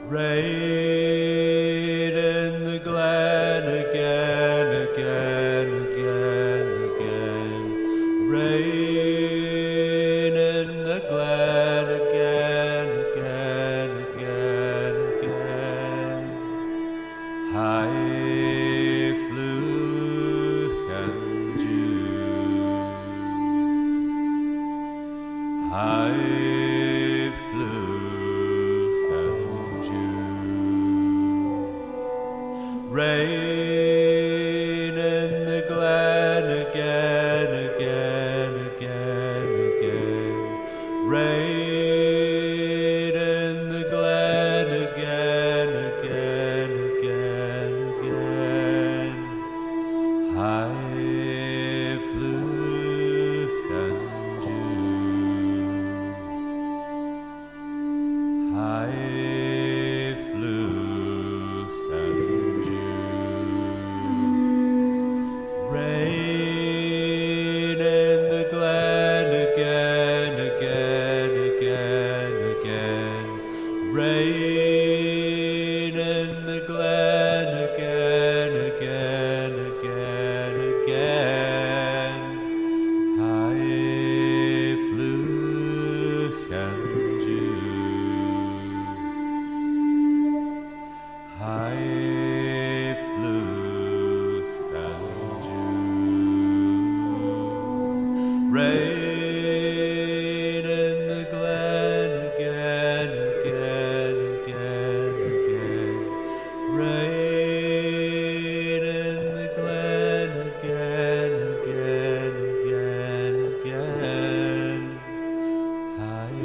Rain in the glen again, again, again, again. Rain in the glen again, again, again, again. High fluchen Jew. High rain in the glen again, again, again, again. Rain